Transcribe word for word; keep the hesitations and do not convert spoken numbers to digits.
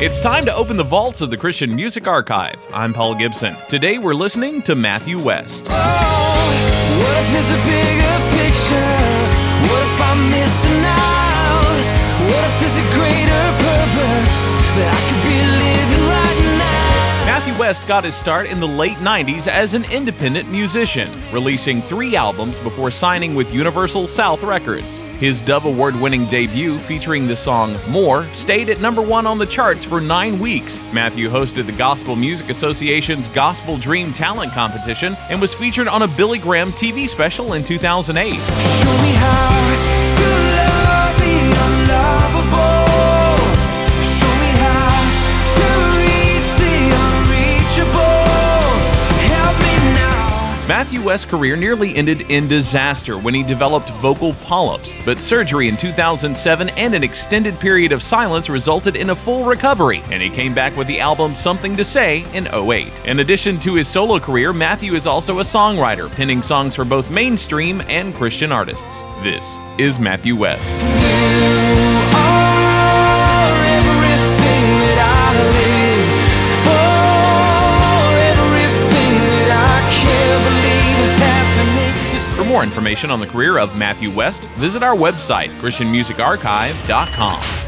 It's time to open the vaults of the Christian Music Archive. I'm Paul Gibson. Today we're listening to Matthew West. Oh, what if there's a bigger picture? What if I'm missing out? What if there's a greater purpose that I could be living right now? Matthew West got his start in the late nineties as an independent musician, releasing three albums before signing with Universal South Records. His Dove Award-winning debut, featuring the song More, stayed at number one on the charts for nine weeks. Matthew hosted the Gospel Music Association's Gospel Dream Talent Competition and was featured on a Billy Graham T V special in two thousand eight. Show me how to love the unlovable. Show me how to reach the unreachable. Help me now. Matthew West's career nearly ended in disaster when he developed vocal polyps, but surgery in two thousand seven and an extended period of silence resulted in a full recovery, and he came back with the album Something to Say in oh eight. In addition to his solo career, Matthew is also a songwriter, penning songs for both mainstream and Christian artists. This is Matthew West. You are everything that I live for, everything that I can't believe is happening. For more information on the career of Matthew West, visit our website, christian music archive dot com.